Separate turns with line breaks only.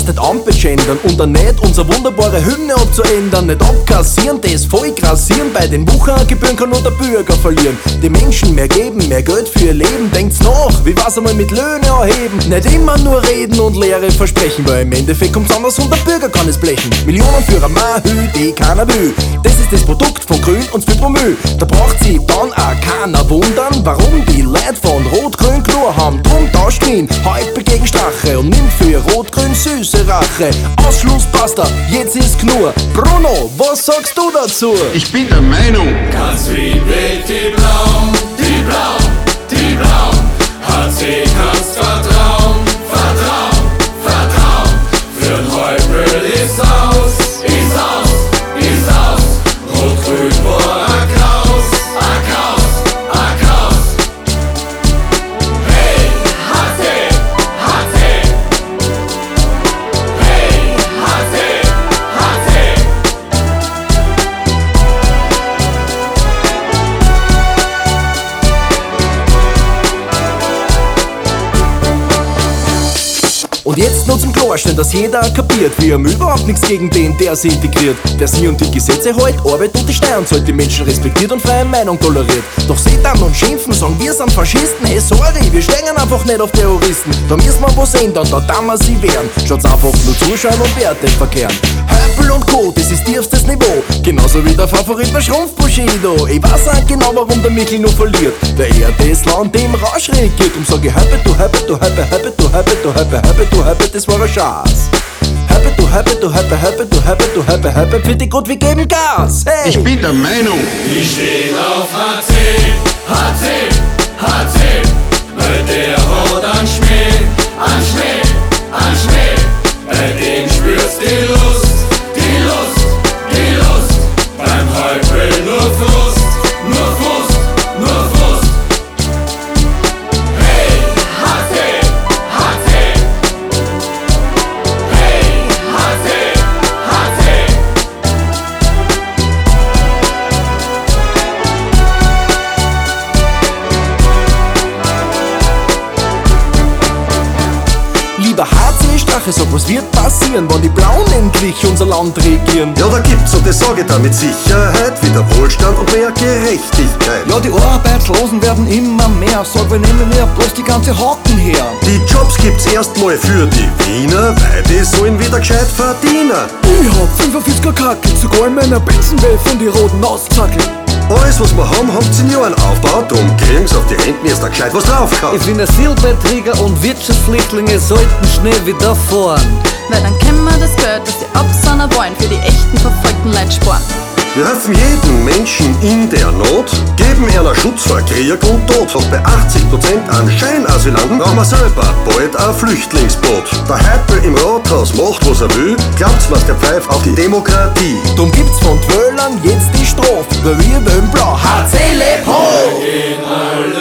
nicht anbegendern und dann nicht unsere wunderbare Hymne abzuändern. Nicht abkassieren, das Volk rasieren. Bei den Wuchergebühren kann nur der Bürger verlieren. Die Menschen mehr geben, mehr Geld für ihr Leben. Denkt's nach, wie war's einmal mit Löhne erheben? Nicht immer nur reden und leere Versprechen, weil im Endeffekt kommt's anders und der Bürger kann es blechen. Millionen für eine Mahü, die keiner will. Das ist das Produkt von Grün und viel Promille. Da braucht sie dann auch keiner wundern, warum die Leute von Rot-Grün genug haben. Drum tauscht ihn heute gegen Strache und nimmt für Rot-Grün süße Rache. Ausschluss basta, jetzt ist genug. Bruno, was sagst du dazu?
Ich bin der Meinung,
ganz Wien wählt die Blauen, die Blauen, die Blauen. HC kannst vertrauen, vertrauen, vertrauen. Für'n Heupel ist aus, ist aus, ist aus. Rot-Grün war a Kraus, a Kraus, a Kraus. Hey, HC, HC. Hey, HC, HC.
Und jetzt nur zum Klarstellen, dass jeder kapiert, wir haben überhaupt nichts gegen den, der sie integriert. Der sie und die Gesetze hält, Arbeit und die Steuern zahlt, die Menschen respektiert und freie Meinung toleriert. Doch seht dann und schimpfen, sagen wir sind Faschisten. Hey sorry, wir stehen einfach nicht auf Terroristen. Da müssen wir was ändern, da wir sie wehren. Schaut's einfach nur zuschauen und Werte verkehren. Höppel und Co., das ist tiefstes Niveau. Genauso wie der Favorit der Schrumpf Bushido. Ich weiß auch genau, warum der Michel nur verliert, weil er das Land im Rausch regiert. Und sag ich Höppe, du Höppe, du Höppe, Höppe, du Höppe, du Höppe, Höppe, du Höppe, das war ein Schatz. Höppe, du Höppe, du Höppe, Höppe, du Höppe, du Höppe, Höppe, für die gut, wir geben Gas. Hey!
ich bin der Meinung,
Die stehen auf HC, HC, HC. Bei der Haut an Schmäh, an Schmäh, an Schmäh. Bei dem spürst die Lust, die Lust, die Lust. Beim Heupel nur Frust, nur Frust, nur Frust. Hey, HC, HC. Hey, HC, HC.
Lieber HC Strache, sag, was wird passieren, wenn die Blauen endlich unser Land regieren?
Ja, da gibt's, und das sage ich da mit Sicherheit, wieder Wohlstand und mehr Gerechtigkeit.
Ja, die Arbeitslosen werden immer mehr. Sag, wir nehmen ja bloß die ganze Haken her.
Die Jobs gibt's erstmal für die Wiener, weil die sollen wieder gescheit verdienen.
Ich hab 45er Kacke, sogar in meiner Benzenwelt von die Roten auszackelt.
Alles, was wir haben, habt's in Jahren aufgebaut, drum kriegen's auf die Renten erst da gescheit was draufgehauen.
Ich finde, Asylbetrüger und Wirtschaftsflüchtlinge sollten schnell wieder fahren.
Weil dann können wir das Geld, das die Absonner wollen, für die echten verfolgten Leute sparen.
Wir helfen jedem Menschen in der Not, geben einer Schutz vor Krieg und Tod. Doch bei 80% an Scheinasylanten brauchen wir selber bald ein Flüchtlingsboot. Der Heipel im Rathaus macht, was er will, glaubt's was der Pfeif auf die Demokratie.
Drum gibt's von Twöllern jetzt die Strophe, weil wir wollen blau. HC leb hoch!
Gehen alle